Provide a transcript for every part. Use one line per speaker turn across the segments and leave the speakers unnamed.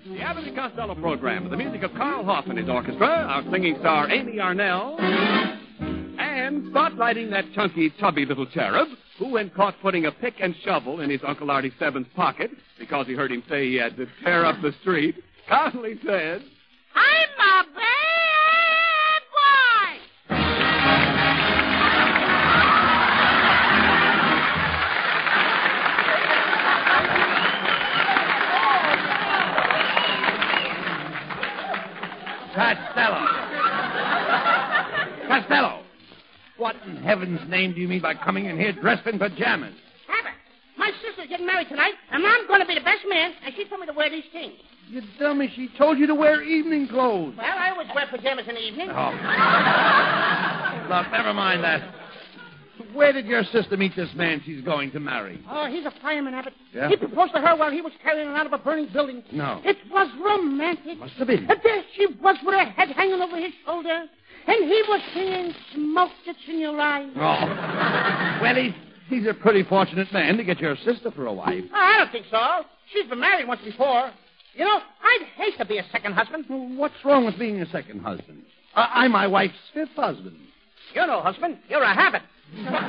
The Abbott and Costello program with the music of Carl Hoff and his orchestra, our singing star Amy Arnell, and spotlighting that chunky, chubby little cherub who, when caught putting a pick and shovel in his Uncle Artie Seven's pocket because he heard him say he had to tear up the street, calmly said,
I'm a bad boy!
Costello! What in heaven's name do you mean by coming in here dressed in pajamas?
Abbott, my sister's getting married tonight, and I'm going to be the best man, and she told me to wear these things.
You dummy, she told you to wear evening clothes.
Well, I always wear pajamas in the evening.
Oh. Look, never mind that. Where did your sister meet this man she's going to marry?
Oh, he's a fireman, Abbott.
Yeah?
He proposed to her while he was carrying her out of a burning building.
No.
It was romantic.
Must have been.
And there she was with her head hanging over his shoulder, and he was singing Smoke That's in Your Eyes.
Oh. Well, he's a pretty fortunate man to get your sister for a wife.
Oh, I don't think so. She's been married once before. You know, I'd hate to be a second husband.
Well, what's wrong with being a second husband? I'm my wife's fifth husband.
You're no husband. You're a habit. Abbott's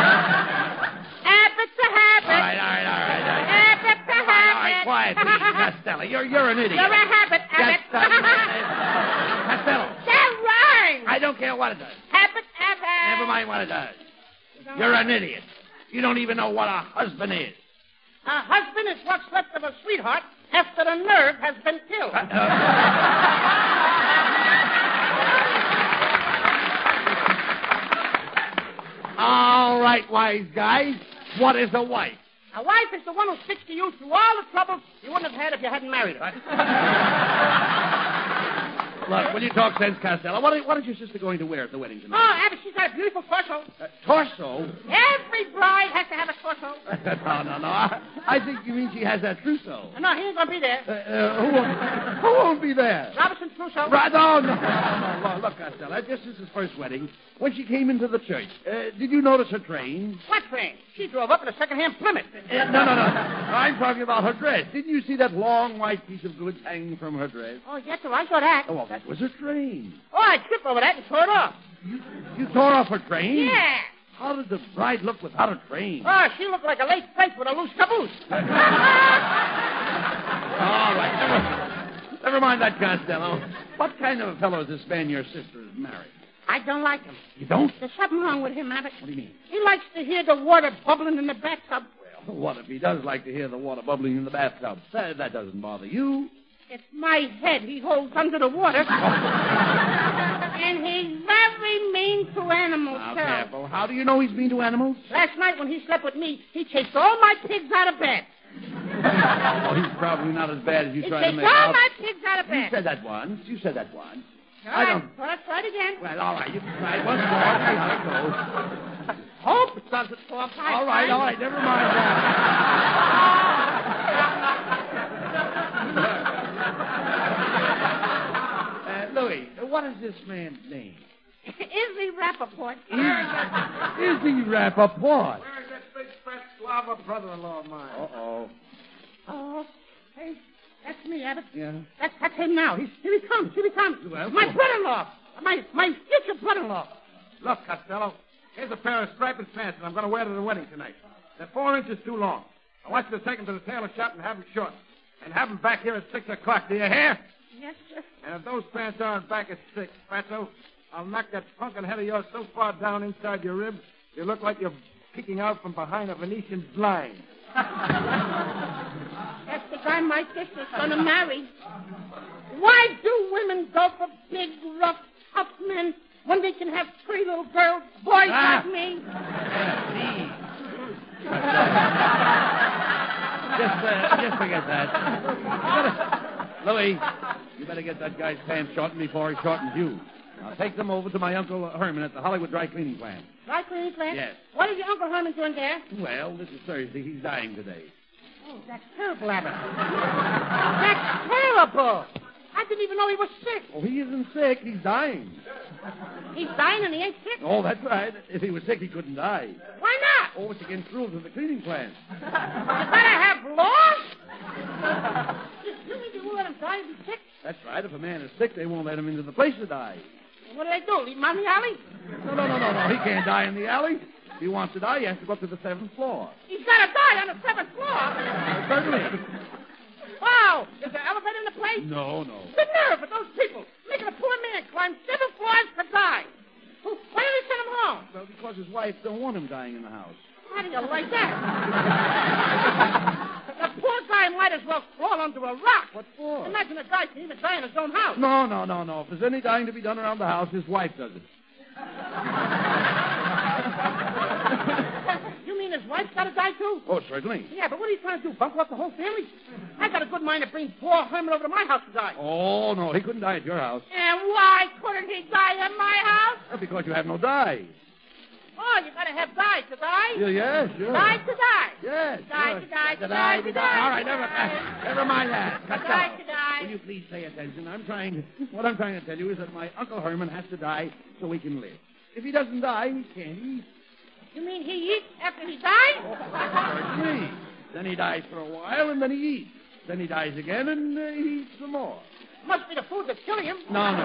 a habit.
All right.
Abbott's a habit.
All right, quiet, please, Costello. You're an idiot.
You're a habit, Abbott.
Costello.
That rhymes.
I don't care what it does.
Abbott, Abbott.
Never mind what it does. You're an idiot. You don't even know what a husband is.
A husband is what's left of a sweetheart after the nerve has been killed.
All right, wise guys. What is a wife?
A wife is the one who sticks to you through all the trouble you wouldn't have had if you hadn't married her.
Look, will you talk sense, Costello? What is your sister going to wear at the wedding tonight?
Oh, Abbott, she's got a beautiful torso.
Torso?
Every bride has to have a torso.
No. I think you mean she has that trousseau.
No, he ain't going to be there.
Who won't be there?
Robinson Crusoe.
No. Look, Costello, at your sister's first wedding, when she came into the church, did you notice her train?
What train? She drove up in a second-hand Plymouth.
No. I'm talking about her dress. Didn't you see that long white piece of goods hanging from her dress?
Oh, yes, sir, I saw that.
Oh, well, that was her train.
Oh, I tripped over that and tore it off.
You tore off her train?
Yeah.
How did the bride look without a train?
Oh, she looked like a late French with a loose caboose.
All right, never mind that, Costello. What kind of a fellow is this man your sister is married?
I don't like him.
You don't?
There's something wrong with him, Abbott.
What do you mean?
He likes to hear the water bubbling in the bathtub.
Well, what if he does like to hear the water bubbling in the bathtub? That doesn't bother you.
It's my head he holds under the water. And he's very mean to animals,
Now,
sir.
careful. How do you know he's mean to animals?
Last night when he slept with me, he chased all my pigs out of bed.
Oh, he's probably not as bad as you
He
try to
chased
make
all
out.
my pigs out of
You
bed.
said that once.
All
I
right,
don't...
well, let's try it again.
Well, all right, you can try it once more. See how it goes.
Hope it doesn't fall apart.
All right, never mind that. Louis, what is this man's name?
Izzy Rappaport.
Izzy Rappaport.
Where's that big fat slava brother-in-law of mine?
Uh-oh.
Oh, hey, that's me, Abbott.
Yeah?
That's him now. Here he comes.
Well,
My brother-in-law. My future brother-in-law.
Look, Costello, here's a pair of striped pants that I'm going to wear to the wedding tonight. They're 4 inches too long. I want you to take them to the tailor shop and have them shortened. And have them back here at 6 o'clock. Do you hear?
Yes, sir.
And if those pants aren't back at 6, Fatso, I'll knock that punkin' head of yours so far down inside your ribs, you look like you're peeking out from behind a Venetian blind.
That's the guy my sister's going to marry. Why do women go for big, rough, tough men when they can have pretty little girls, boys like me?
Just forget that. Louis, you better get that guy's pants shortened before he shortens you. Now, take them over to my Uncle Herman at the Hollywood Dry Cleaning Plant.
Dry cleaning plant?
Yes.
What is your Uncle Herman doing there?
Well, this is Thursday. He's dying today.
Oh, that's terrible, Abbott. That's terrible. I didn't even know he was sick.
Oh, he isn't sick. He's dying.
He's dying and he ain't sick?
Oh, that's right. If he was sick, he couldn't die.
Why not?
Oh, it's against rules of the cleaning plant.
You better have laws? You mean you won't let him die? die if he's sick?
That's right. If a man is sick, they won't let him into the place to die.
What do they do? Leave him on the alley?
No. He can't die in the alley. If he wants to die, he has to go up to the 7th floor.
He's got to die on the 7th floor.
Certainly.
Wow. Is there an elevator in the place?
No.
The nerve of those people making a poor man climb 7 floors to die. Why don't they send him home?
Well, because his wife don't want him dying in the house.
How do you like that? The poor guy might as well crawl under a rock.
What for?
Imagine a guy can even die in his own house.
No. If there's any dying to be done around the house, his wife does it.
You mean his wife's got to die too?
Oh, certainly.
Yeah, but what are you trying to do? Bump up the whole family? I got a good mind to bring poor Herman over to my house to die.
Oh, no, he couldn't die at your house.
And why couldn't he die in my house?
Well, because you have no dye.
Oh, you got to have die to die?
Yeah, sure.
Die to die.
Yes.
Die to die to die to die.
All right, never mind that. Cut
Die
down.
to die.
Will you please pay attention? What I'm trying to tell you is that my Uncle Herman has to die so he can live. If he doesn't die, he can't eat.
You mean he eats after he dies?
Certainly. Then he dies for a while, and then he eats. Then he dies again, and he eats some more.
Must be the food that's killing him.
No.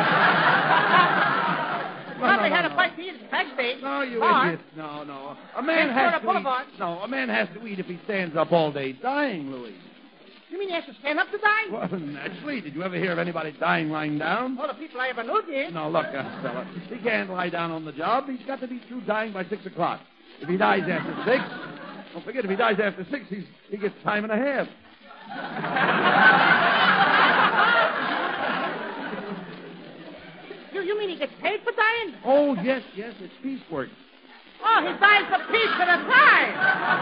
Probably had a bite to eat at backstage.
No, you
Bar.
idiot. No. A man has to eat. No, a man has to eat if he stands up all day dying, Louis.
You mean he has to stand up to die?
Well, naturally. Did you ever hear of anybody dying lying down?
All the people I ever knew did.
No, look, fella. He can't lie down on the job. He's got to be through dying by 6 o'clock. If he dies after 6, don't forget, if he dies after 6, he gets time and a half.
You mean he gets paid for dying?
Oh, yes, it's piecework.
Oh, he dies a piece at a time.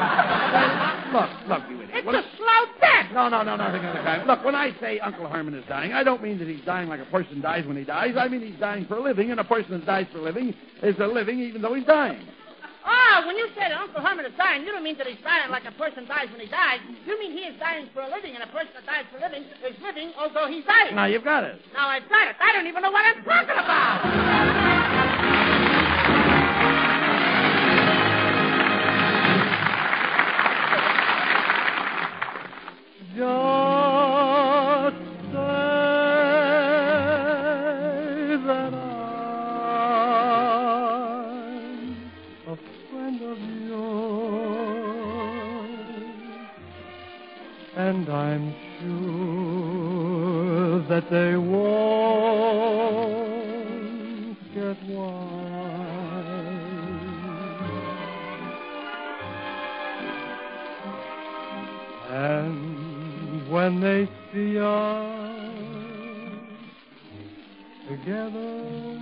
Look, you idiot.
It's a slow death.
No, nothing of the kind. Look, when I say Uncle Herman is dying, I don't mean that he's dying like a person dies when he dies. I mean he's dying for a living, and a person that dies for a living is a living even though he's dying.
Oh, when you say that Uncle Herman is dying, you don't mean that he's dying like a person dies when he dies. You mean he is dying for a living, and a person that dies for a living is living although he's dying.
Now you've got it.
Now I've got it. I don't even know what I'm talking about.
Just say that I'm a friend of yours, and I'm sure that they won't get wise. And when they see us together,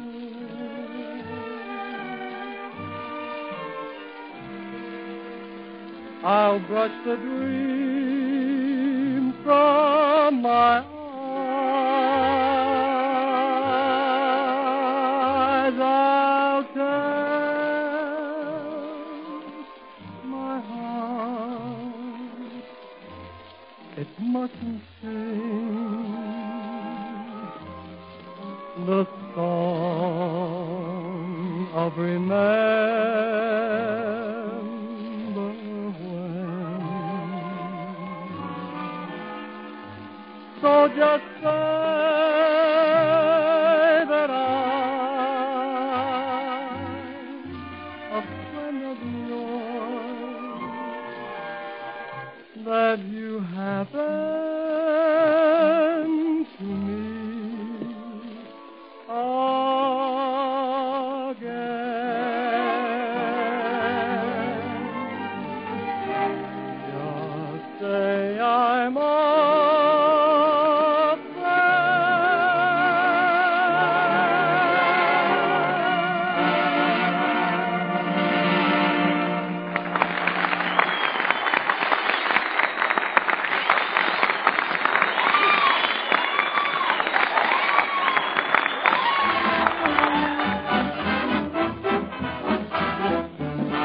I'll brush the dream from my eyes. I'll tell my heart it mustn't sing the song of remember when. So just say that I'm a friend of yours, that you happen to me again. Just say I'm a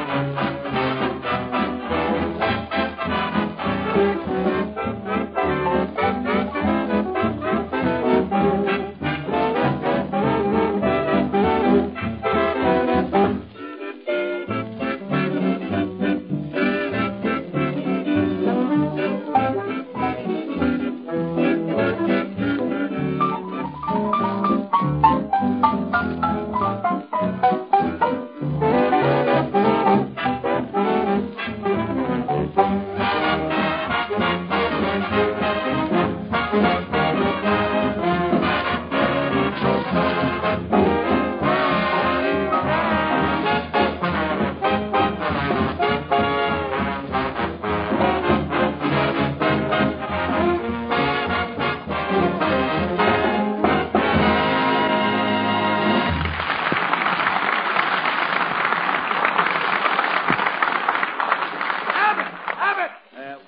friend.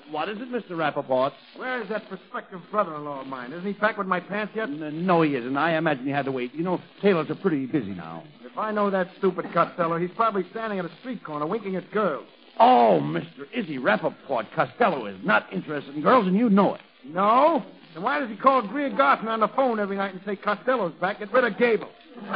What is it, Mr. Rappaport?
Where is that prospective brother-in-law of mine? Isn't he back with my pants yet?
No, he isn't. I imagine he had to wait. You know, tailors are pretty busy now.
If I know that stupid Costello, he's probably standing at a street corner winking at girls.
Oh, Mr. Izzy Rappaport, Costello is not interested in girls, and you know it.
No? Then why does he call Greer Garson on the phone every night and say Costello's back? Get rid of Gable.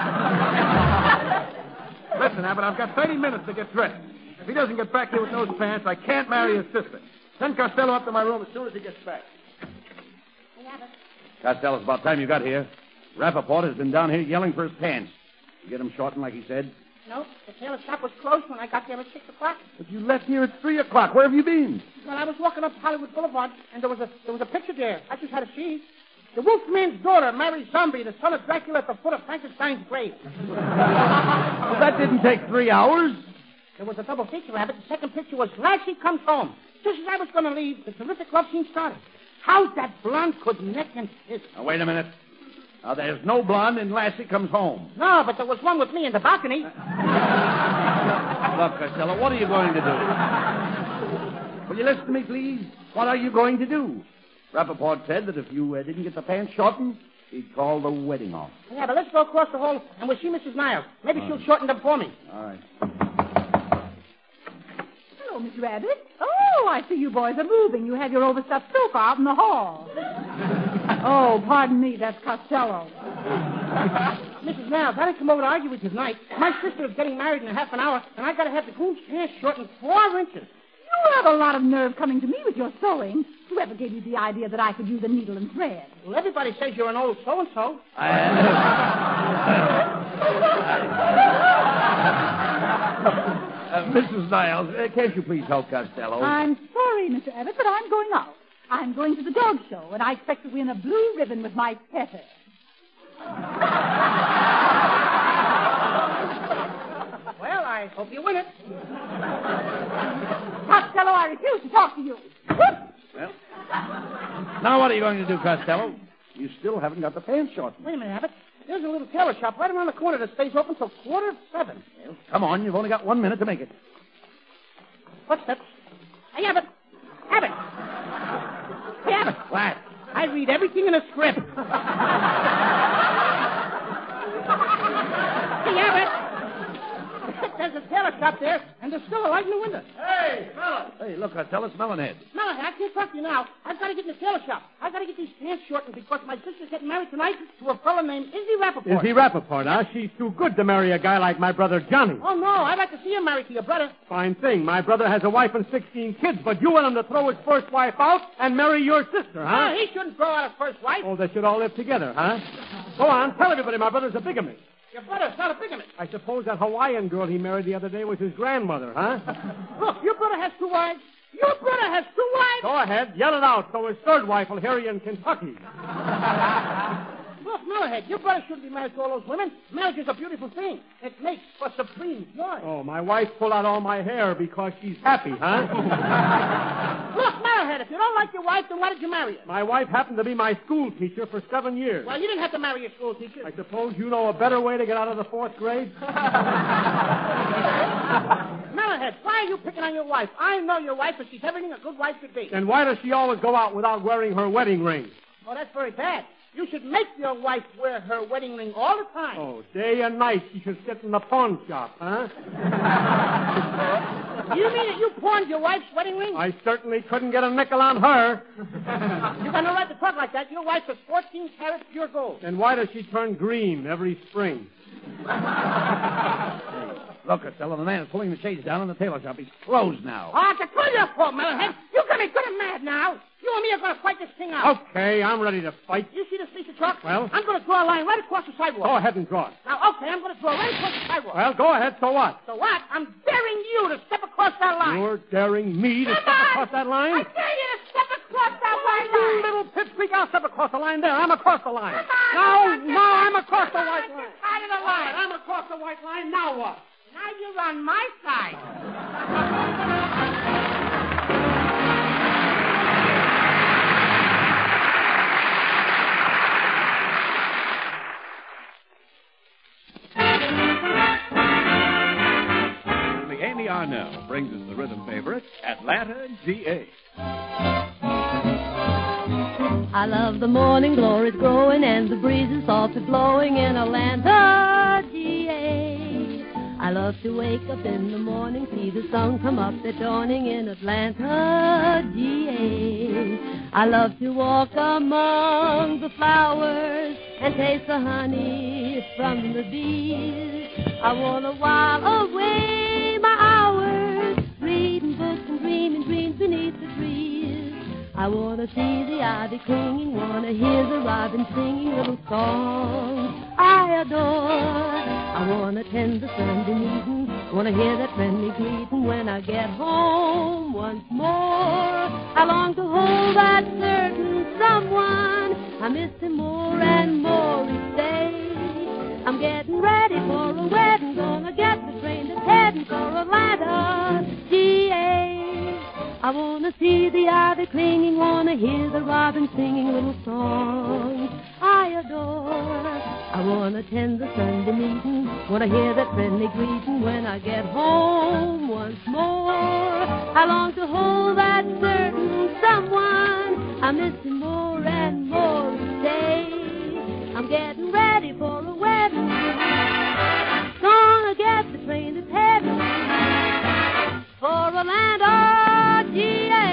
Listen, Abbott, I've got 30 minutes to get dressed. If he doesn't get back here with those pants, I can't marry his sister. Send Costello up to my room as soon as he gets back.
Costello, it's about time you got here. Rappaport has been down here yelling for his pants. You get him shortened like he said?
No, the tailor shop was closed when I got there at 6 o'clock.
But you left here at 3 o'clock. Where have you been?
Well, I was walking up Hollywood Boulevard, and there was a picture there. I just had to see. The Wolfman's daughter married Zombie, the son of Dracula, at the foot of Frankenstein's grave.
Well, that didn't take 3 hours.
There was a double feature, Rabbit. The second picture was Lassie Comes Home. Just as I was going to leave, the terrific love scene started. How that blonde could neck and kiss.
Now, wait a minute. Now, there's no blonde in Lassie Comes Home.
No, but there was one with me in the balcony.
Look, Costello, what are you going to do? Will you listen to me, please? What are you going to do? Rappaport said that if you didn't get the pants shortened, he'd call the wedding off.
Yeah, but let's go across the hall and we'll see Mrs. Niles. Maybe she'll shorten them for me.
All right.
Hello, Miss Rabbit. Oh, I see you boys are moving. You have your overstuffed sofa out in the hall. Oh, pardon me, that's Costello.
Mrs. Niles, I didn't come over to argue with you tonight. My sister is getting married in a half an hour, and I got to have the groom's pants shortened 4 inches.
You have a lot of nerve coming to me with your sewing. Whoever gave you the idea that I could use a needle and thread?
Well, everybody says you're an old so-and-so.
Mrs. Niles, can't you please help Costello?
I'm sorry, Mr. Abbott, but I'm going out. I'm going to the dog show, and I expect to win a blue ribbon with my petter.
Well, I hope you win it.
Costello, I refuse to talk to you.
Well, now what are you going to do, Costello? You still haven't got the pants shortened.
Wait a minute, Abbott. There's a little tailor shop right around the corner that stays open till 7:15.
Well, come on, you've only got 1 minute to make it.
Footsteps. Hey, Abbott. Abbott. Hey, Abbott.
What?
I read everything in a script. Hey, Abbott. There's a tailor shop there, and there's still a light in the window.
Hey, fella.
Hey, look, Costello, it's Melonhead.
No, I can't talk to you now. I've got to get in the tailor shop. I've got to get these pants shortened because my sister's getting married tonight to a fellow named Izzy Rappaport.
Izzy Rappaport, huh? She's too good to marry a guy like my brother Johnny.
Oh, no, I'd like to see her married to your brother.
Fine thing. My brother has a wife and 16 kids, but you want him to throw his first wife out and marry your sister, huh?
No, he shouldn't throw out his first wife.
Oh, they should all live together, huh? Go on, tell everybody my brother's a bigamist.
Your brother's not a bigamist.
I suppose that Hawaiian girl he married the other day was his grandmother, huh?
Look, your brother has 2 wives. Your brother has 2 wives.
Go ahead, yell it out so his third wife will hear you in Kentucky.
Look, Melonhead, your brother shouldn't be married to all those women. Marriage is a beautiful thing. It makes for supreme joy.
Oh, my wife pulled out all my hair because she's happy, huh?
Look, Melonhead, if you don't like your wife, then why did you marry her?
My wife happened to be my school teacher for 7 years.
Well, you didn't have to marry your school teacher.
I suppose you know a better way to get out of the 4th grade?
Melonhead, why are you picking on your wife? I know your wife, and she's everything a good wife should be.
Then why does she always go out without wearing her wedding ring?
Oh, that's very bad. You should make your wife wear her wedding ring all the time.
Oh, day and night she should sit in the pawn shop, huh?
You mean that you pawned your wife's wedding ring?
I certainly couldn't get a nickel on her.
You got no right to talk like that. Your wife is 14 karat pure gold.
Then why does she turn green every spring?
Look, Costello, the man is pulling the shades down in the tailor shop. He's closed now.
Oh, it's all your fault, Melonhead. You got me good and mad now. You and me are going to fight this thing out.
Okay, I'm ready to fight.
You see this piece of chalk?
Well?
I'm going to draw a line right across the sidewalk.
Go ahead and draw it.
Now, okay, I'm going to draw right across the sidewalk.
Well, go ahead, so what?
So what? I'm daring you to step across that line.
You're daring me to
Come
step
on.
across that line?
I dare you to step across that line.
You little pipsqueak, I'll step across the line there. I'm across the line.
Come on.
No, I'm across the white line.
Side of the line.
I'm across the white line. Now what?
Now you're on my side.
Amy Arnell brings us the rhythm favorite at Atlanta, GA.
I love the morning glories growing and the breezes softly blowing in Atlanta, GA. I love to wake up in the morning, see the sun come up at dawning in Atlanta, GA. I love to walk among the flowers and taste the honey from the bees. I want to while away my hours, reading books and dreaming dreams beneath the trees. I want to see the ivy clinging, want to hear the robin singing little songs I adore. I want to tend the Sunday meeting, want to hear that friendly greeting when I get home once more. I long to hold that certain someone, I miss him more and more each day. I'm getting ready for a wedding, gonna get the train that's heading for Atlanta, GA. I want to see the ivy clinging, want to hear the robin singing little songs I adore. I want to attend the Sunday meeting, want to hear that friendly greeting when I get home once more. I long to hold that certain someone, I miss him more and more each day. I'm getting ready for a wedding, gonna get the train that's heading for Atlanta, GA.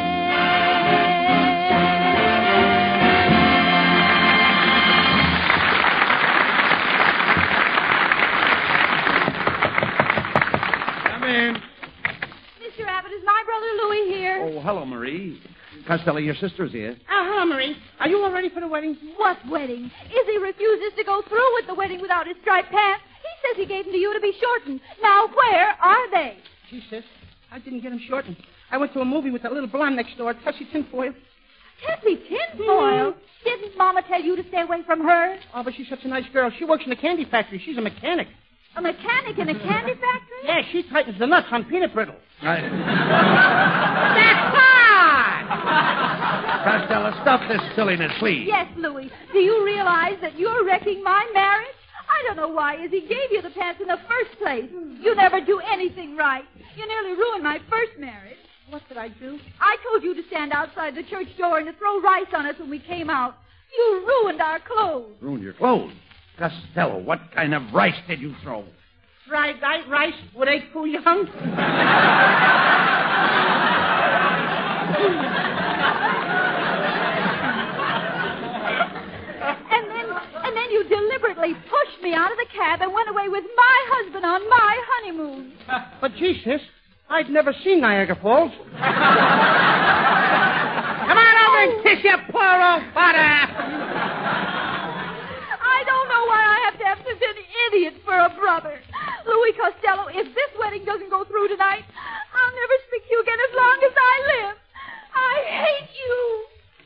Come in.
Mr. Abbott, is my brother Louis here?
Oh, hello, Marie. Costello, your sister's here.
Hello, Marie. Are you all ready for the wedding?
What wedding? Izzy refuses to go through with the wedding without his striped pants. He says he gave them to you to be shortened. Now, where are they?
Gee, sis, I didn't get him shortened. I went to a movie with that little blonde next door, Tessie Tinfoil.
Tessie Tinfoil? Didn't Mama tell you to stay away from her?
Oh, but she's such a nice girl. She works in a candy factory. She's a mechanic.
A mechanic in a candy factory?
Yeah, she tightens the nuts on peanut brittle.
Right.
That's fine!
Costello, stop this silliness, please.
Yes, Louis. Do you realize that you're wrecking my marriage? I don't know why Izzy gave you the pants in the first place. You never do anything right. You nearly ruined my first marriage.
What did I do?
I told you to stand outside the church door and to throw rice on us when we came out. You ruined our clothes.
Ruined your clothes. Costello, what kind of rice did you throw?
Fried rice with egg foo young?
And then you deliberately pushed me out of the cab and went away with my husband on my honeymoon.
But, gee, sis, I'd never seen Niagara Falls. Come on over and kiss your poor old father.
I don't know why I have to have such an idiot for a brother. Louis Costello, if this wedding doesn't go through tonight, I'll never speak to you again as long as I live. I hate you.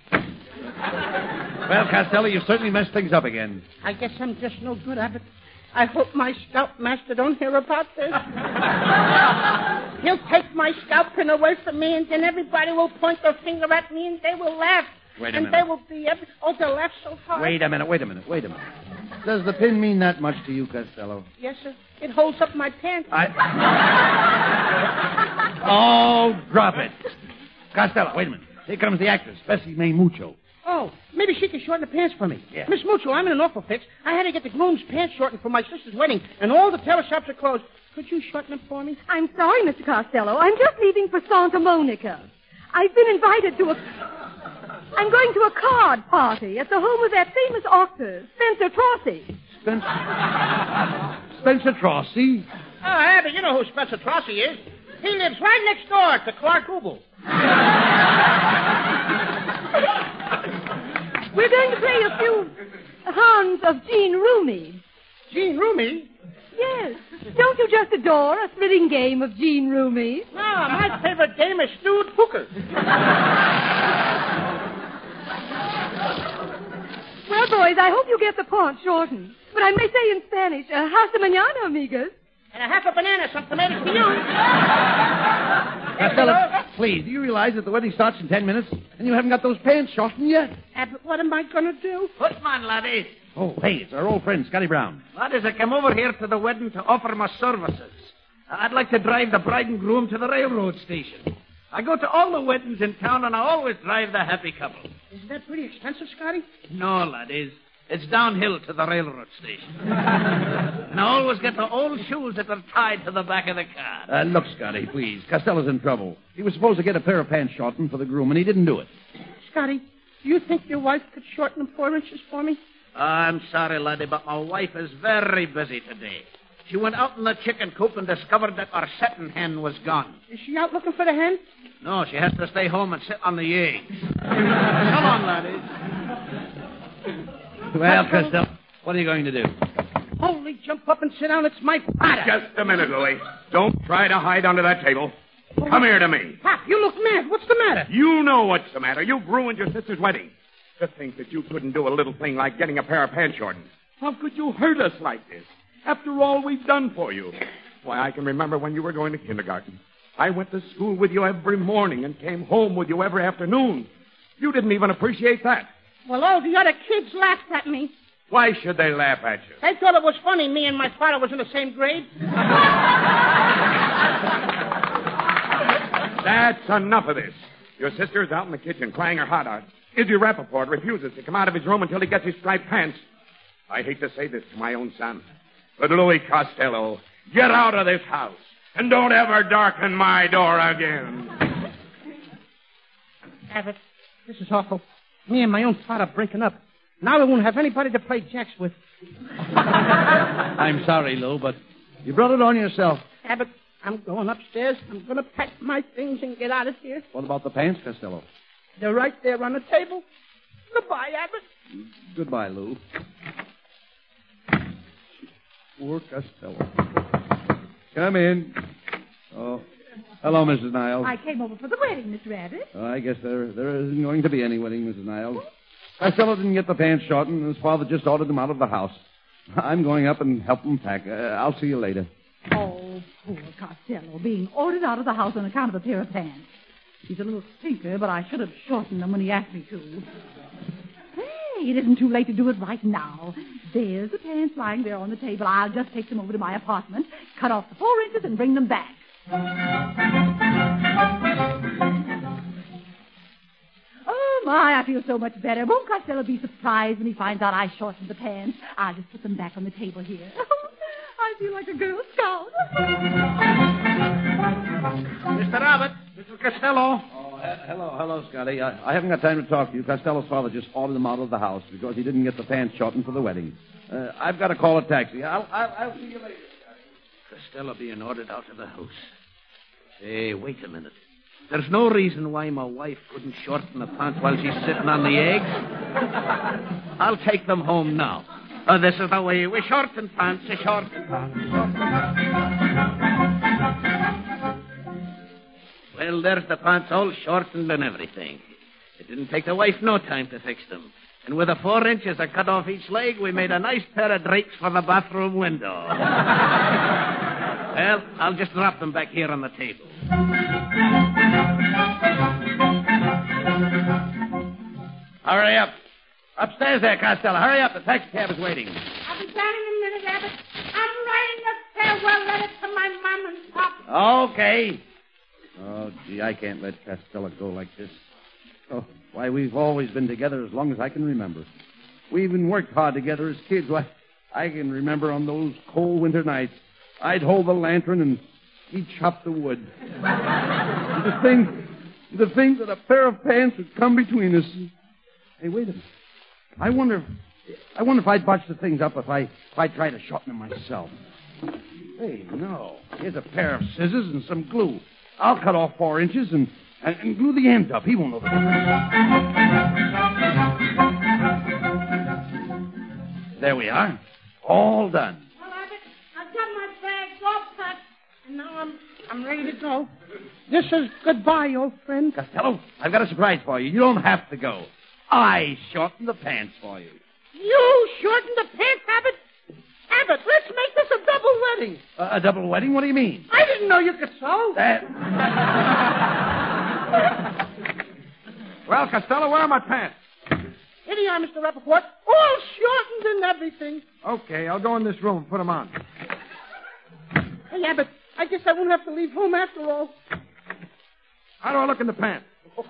Well, Costello, you certainly messed things up again.
I guess I'm just no good, Abbott. I hope my scoutmaster don't hear about this. He'll take my scalp pin away from me, and then everybody will point their finger at me, and they will laugh.
Wait a
and
minute.
they will be... they'll laugh so hard.
Wait a minute. Does the pin mean that much to you, Costello?
Yes, sir. It holds up my pants.
Oh, drop it. Costello, wait a minute. Here comes the actress, Bessie May Mucho.
Oh, maybe she can shorten the pants for me.
Yeah.
Miss Mucho, I'm in an awful fix. I had to get the groom's pants shortened for my sister's wedding, and all the tailor shops are closed. Could you shorten them for me?
I'm sorry, Mr. Costello. I'm just leaving for Santa Monica. I've been invited to I'm going to a card party at the home of that famous actor, Spencer Tracy.
Spencer Tracy?
Oh, Abby, you know who Spencer Tracy is. He lives right next door to Clark Gable.
We're going to play a few hands of Jean Rumi.
Jean Rumi?
Yes. Don't you just adore a thrilling game of Jean Rumi?
No, my favorite game is stewed hooker.
Well, boys, I hope you get the paunch shortened. But I may say in Spanish, hasta mañana, amigas.
And a half a banana, some tomatoes for you.
Costello, please, do you realize that the wedding starts in 10 minutes and you haven't got those pants shortened yet?
Abbott, what am I going to do?
Footman, laddies.
Oh, hey, it's our old friend, Scotty Brown.
Laddies, I come over here to the wedding to offer my services. I'd like to drive the bride and groom to the railroad station. I go to all the weddings in town, and I always drive the happy couple.
Is that pretty expensive, Scotty?
No, laddies. It's downhill to the railroad station. And I always get the old shoes that are tied to the back of the car.
Look, Scotty, please. Costello's in trouble. He was supposed to get a pair of pants shortened for the groom, and he didn't do it.
Scotty, do you think your wife could shorten them 4 inches for me?
I'm sorry, laddie, but my wife is very busy today. She went out in the chicken coop and discovered that our setting hen was gone.
Is she out looking for the hen?
No, she has to stay home and sit on the eggs. Come on, laddies.
Well, Costello, what are you going to do?
Holy, jump up and sit down. It's my father.
Just a minute, Louie. Don't try to hide under that table. Come here to me.
Pop, you look mad. What's the matter?
You know what's the matter. You've ruined your sister's wedding. To think that you couldn't do a little thing like getting a pair of pants shortened. How could you hurt us like this? After all we've done for you. Why, I can remember when you were going to kindergarten. I went to school with you every morning and came home with you every afternoon. You didn't even appreciate that.
Well, all the other kids laughed at me.
Why should they laugh at you?
They thought it was funny me and my father was in the same grade.
That's enough of this. Your sister's out in the kitchen crying her heart out. Izzy Rappaport refuses to come out of his room until he gets his striped pants. I hate to say this to my own son, but Louis Costello, get out of this house and don't ever darken my door again.
Abbott, this is awful. Me and my own father breaking up. Now we won't have anybody to play jacks with.
I'm sorry, Lou, but you brought it on yourself.
Abbott, I'm going upstairs. I'm going to pack my things and get out of here.
What about the pants, Costello?
They're right there on the table. Goodbye, Abbott.
Goodbye, Lou. Poor Costello. Come in. Oh, hello, Mrs. Niles.
I came over for the wedding, Mr. Abbott.
I guess there isn't going to be any wedding, Mrs. Niles. Costello didn't get the pants shortened, and his father just ordered them out of the house. I'm going up and help him pack. I'll see you later.
Oh, poor Costello, being ordered out of the house on account of a pair of pants. He's a little stinker, but I should have shortened them when he asked me to. Hey, it isn't too late to do it right now. There's the pants lying there on the table. I'll just take them over to my apartment, cut off the 4 inches, and bring them back. Oh, my, I feel so much better. Won't Costello be surprised when he finds out I shortened the pants? I'll just put them back on the table here. I feel like a Girl Scout.
Mr. Abbott, this is Costello.
Oh, hello, Scotty. I haven't got time to talk to you. Costello's father just ordered him out of the house because he didn't get the pants shortened for the wedding. I've got to call a taxi. I'll see you later, Scotty.
Costello being ordered out of the house. Hey, wait a minute. There's no reason why my wife couldn't shorten the pants while she's sitting on the eggs. I'll take them home now. This is the way. We shorten pants, we shorten pants. Well, there's the pants all shortened and everything. It didn't take the wife no time to fix them. And with the 4 inches I cut off each leg, we made a nice pair of drapes for the bathroom window. Well, I'll just drop them back here on the table.
Hurry up. Upstairs there, Costello. Hurry up. The taxi cab is waiting.
I'll be down in a minute, Abbott. I'm writing a farewell letter to my mom and pop.
Okay. Oh, gee, I can't let Costello go like this. Oh, why, we've always been together as long as I can remember. We even worked hard together as kids. Why, I can remember on those cold winter nights, I'd hold the lantern and he'd chop the wood. The thing that a pair of pants would come between us. Hey, wait a minute. I wonder if I'd botch the things up if I try to shorten them myself. Hey, no. Here's a pair of scissors and some glue. I'll cut off 4 inches and glue the ends up. He won't know the difference. There we are. All done.
Well, Abbott, I've got my bags all packed, and now I'm ready to go. This is goodbye, old friend.
Costello, I've got a surprise for you. You don't have to go. I shortened the pants for you.
You shortened the pants, Abbott? Abbott, let's make this a double wedding.
A double wedding? What do you mean?
I didn't know you could sew.
Well, Costello, where are my pants?
Here they are, Mr. Rappaport. All shortened and everything.
Okay, I'll go in this room and put them on.
Hey, Abbott, I guess I won't have to leave home after all.
How do I look in the pants?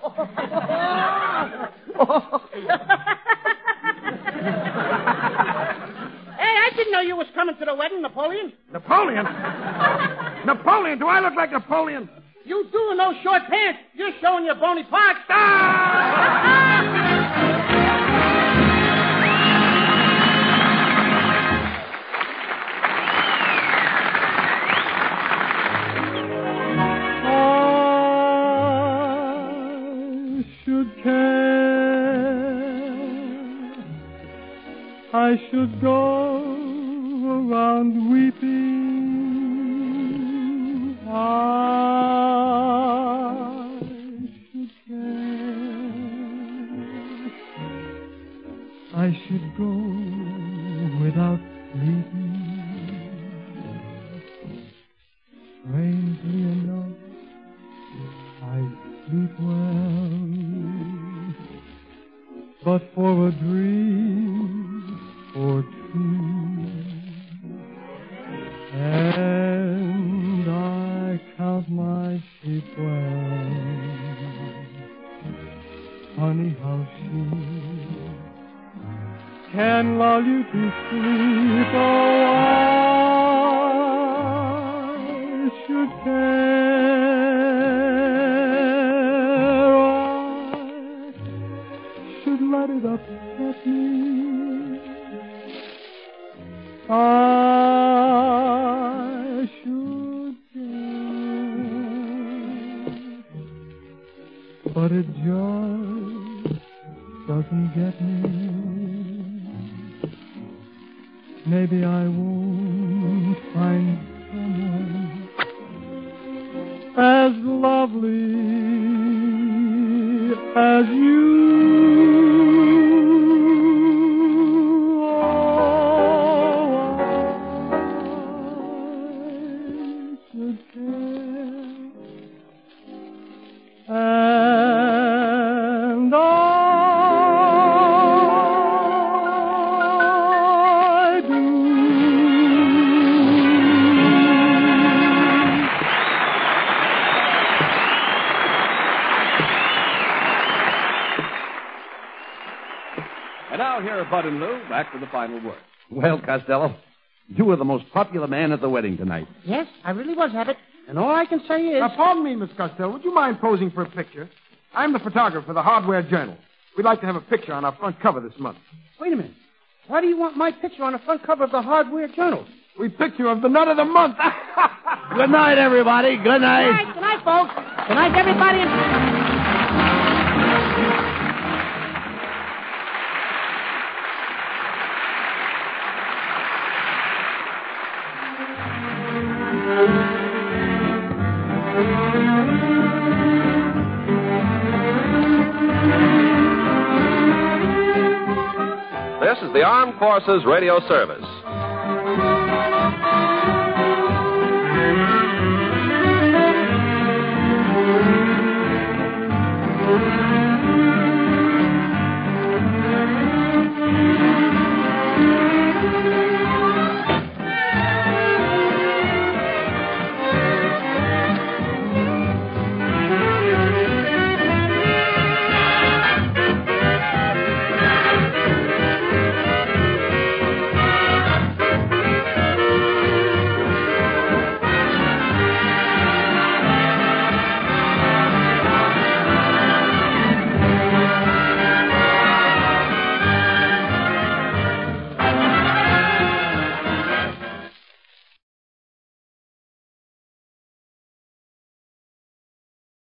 Hey, I didn't know you was coming to the wedding, Napoleon.
Napoleon? Napoleon? Do I look like Napoleon?
You do in those short pants. You're showing your bony parts.
I should go around weeping. I should care. I should go without sleeping. Strangely enough, I sleep well, but for a dream or two, and I count my sheep well. Honey, how she can lull you to sleep. Oh, I should care. I should let it upset me. I should care, but it just doesn't get me. Maybe I won't find someone as lovely as you.
And now here are Bud and Lou back with the final word.
Well, Costello, you were the most popular man at the wedding tonight.
Yes, I really was, Abbott. And all I can say is...
Now, pardon me, Miss Costello. Would you mind posing for a picture? I'm the photographer for the Hardware Journal. We'd like to have a picture on our front cover this month.
Wait a minute. Why do you want my picture on the front cover of the Hardware Journal?
We picture of the nut of the month.
Good night, everybody. Good night.
Good night, folks. Good night, everybody.
This is the Armed Forces Radio Service.